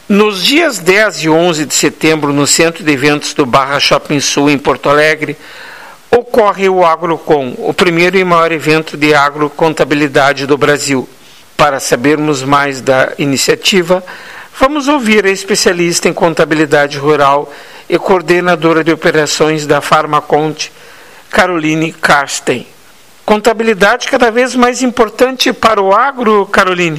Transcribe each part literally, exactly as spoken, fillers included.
Nos dias dez e onze de setembro, no Centro de Eventos do Barra Shopping Sul, em Porto Alegre, ocorre o AgroCon, o primeiro e maior evento de agrocontabilidade do Brasil. Para sabermos mais da iniciativa, vamos ouvir a especialista em contabilidade rural e coordenadora de operações da Farmacont, Caroline Karsten. Contabilidade cada vez mais importante para o agro, Caroline?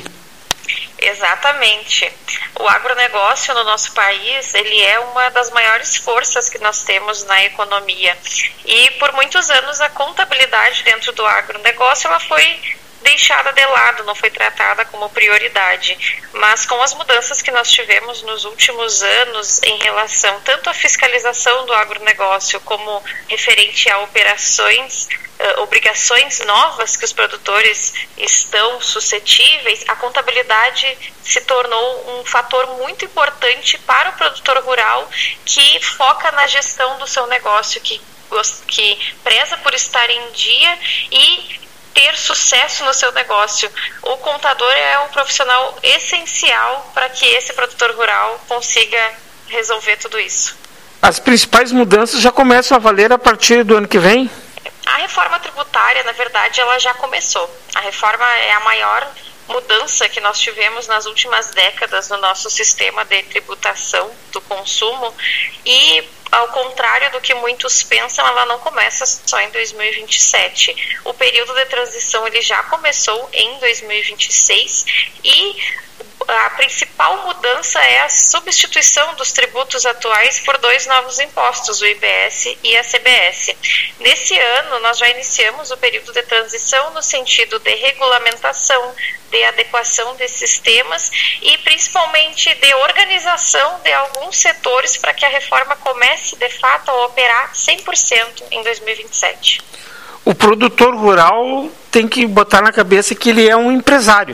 Exatamente. O agronegócio no nosso país, ele é uma das maiores forças que nós temos na economia. E por muitos anos a contabilidade dentro do agronegócio ela foi deixada de lado, não foi tratada como prioridade. Mas com as mudanças que nós tivemos nos últimos anos em relação tanto à fiscalização do agronegócio como referente a operações, uh, obrigações novas que os produtores estão suscetíveis, a contabilidade se tornou um fator muito importante para o produtor rural que foca na gestão do seu negócio, que, que preza por estar em dia e ter sucesso no seu negócio. O contador é um profissional essencial para que esse produtor rural consiga resolver tudo isso. As principais mudanças já começam a valer a partir do ano que vem? A reforma tributária, na verdade, ela já começou. A reforma é a maior mudança que nós tivemos nas últimas décadas no nosso sistema de tributação do consumo e, ao contrário do que muitos pensam, ela não começa só em dois mil e vinte e sete. O período de transição ele já começou em dois mil e vinte e seis e a principal mudança é a substituição dos tributos atuais por dois novos impostos, o I B S e a C B S. Nesse ano, nós já iniciamos o período de transição no sentido de regulamentação, de adequação desses temas e principalmente de organização de alguns setores para que a reforma comece de fato a operar cem por cento em dois mil e vinte e sete. O produtor rural tem que botar na cabeça que ele é um empresário.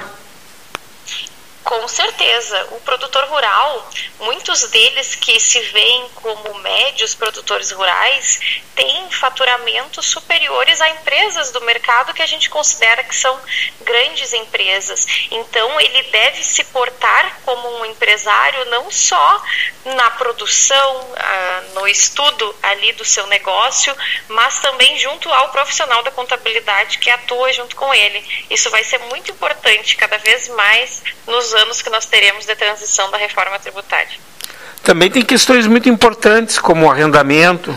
Com certeza, o produtor rural, muitos deles que se veem como médios produtores rurais, têm faturamentos superiores a empresas do mercado que a gente considera que são grandes empresas. Então, ele deve se portar como um empresário não só na produção, ah, no estudo ali do seu negócio, mas também junto ao profissional da contabilidade que atua junto com ele. Isso vai ser muito importante cada vez mais nos anos que nós teremos de transição da reforma tributária. Também tem questões muito importantes, como o arrendamento.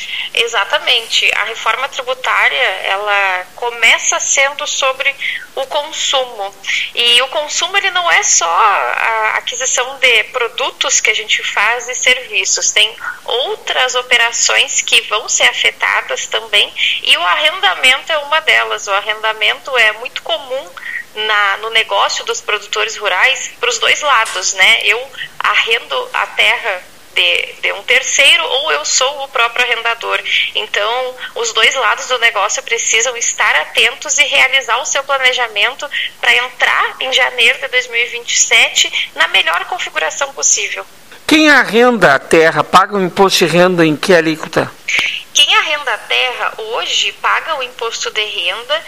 Exatamente. A reforma tributária, ela começa sendo sobre o consumo. E o consumo, ele não é só a aquisição de produtos que a gente faz e serviços. Tem outras operações que vão ser afetadas também. E o arrendamento é uma delas. O arrendamento é muito comum Na, no negócio dos produtores rurais para os dois lados, né? Eu arrendo a terra de, de um terceiro ou eu sou o próprio arrendador. Então, os dois lados do negócio precisam estar atentos e realizar o seu planejamento para entrar em janeiro de dois mil e vinte e sete na melhor configuração possível. Quem arrenda a terra paga o imposto de renda em que alíquota? Quem arrenda a terra hoje paga o imposto de renda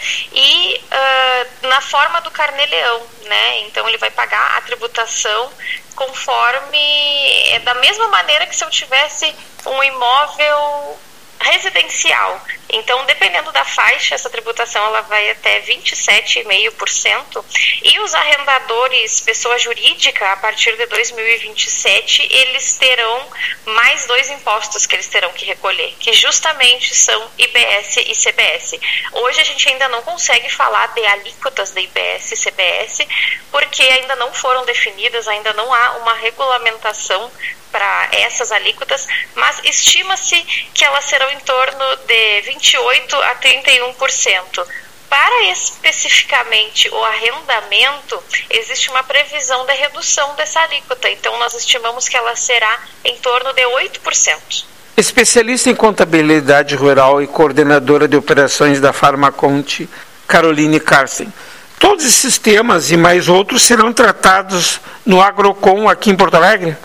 e uh, na forma do carnê-leão, né? Então ele vai pagar a tributação conforme, é da mesma maneira que se eu tivesse um imóvel residencial. Então, dependendo da faixa, essa tributação ela vai até vinte e sete vírgula cinco por cento e os arrendadores, pessoa jurídica, a partir de dois mil e vinte e sete, eles terão mais dois impostos que eles terão que recolher, que justamente são I B S e C B S. Hoje a gente ainda não consegue falar de alíquotas de I B S e C B S, porque ainda não foram definidas, ainda não há uma regulamentação para essas alíquotas, mas estima-se que elas serão em torno de vinte e oito a trinta e um por cento. Para especificamente o arrendamento, existe uma previsão de redução dessa alíquota, então nós estimamos que ela será em torno de oito por cento. Especialista em contabilidade rural e coordenadora de operações da Farmacont, Caroline Karsten. Todos esses temas e mais outros serão tratados no AgroCon aqui em Porto Alegre?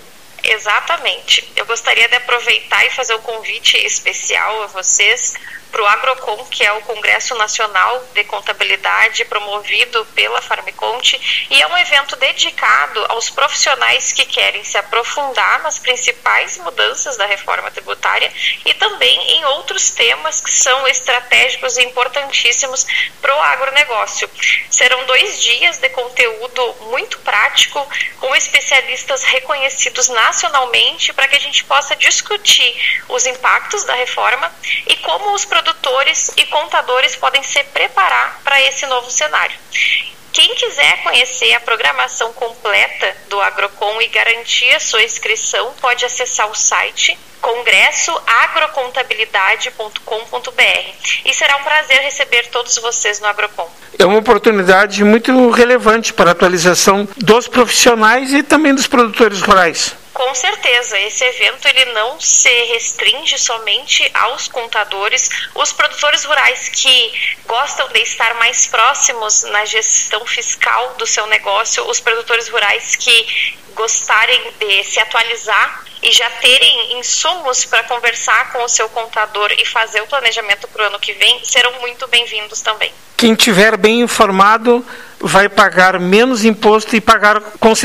Exatamente. Eu gostaria de aproveitar e fazer um convite especial a vocês para o Agrocon, que é o Congresso Nacional de Contabilidade promovido pela Farmiconte, e é um evento dedicado aos profissionais que querem se aprofundar nas principais mudanças da reforma tributária e também em outros temas que são estratégicos e importantíssimos para o agronegócio. Serão dois dias de conteúdo muito prático, com especialistas reconhecidos nacionalmente, para que a gente possa discutir os impactos da reforma e como os produtores e contadores podem se preparar para esse novo cenário. Quem quiser conhecer a programação completa do Agrocon e garantir a sua inscrição, pode acessar o site congresso agrocontabilidade ponto com ponto b r. E será um prazer receber todos vocês no Agrocon. É uma oportunidade muito relevante para a atualização dos profissionais e também dos produtores rurais. Com certeza, esse evento ele não se restringe somente aos contadores, os produtores rurais que gostam de estar mais próximos na gestão fiscal do seu negócio, os produtores rurais que gostarem de se atualizar e já terem insumos para conversar com o seu contador e fazer o planejamento para o ano que vem, serão muito bem-vindos também. Quem tiver bem informado vai pagar menos imposto e pagar com,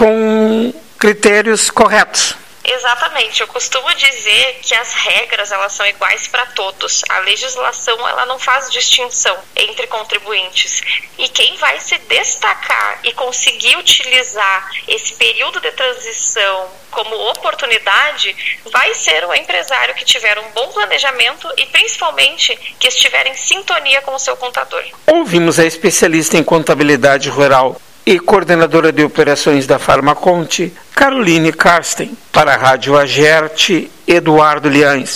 com critérios corretos. Exatamente, eu costumo dizer que as regras elas são iguais para todos. A legislação ela não faz distinção entre contribuintes. E quem vai se destacar e conseguir utilizar esse período de transição como oportunidade vai ser o empresário que tiver um bom planejamento e principalmente que estiver em sintonia com o seu contador. Ouvimos a especialista em contabilidade rural e coordenadora de operações da Farmaconte, Caroline Karsten. Para a Rádio Agerte, Eduardo Liães.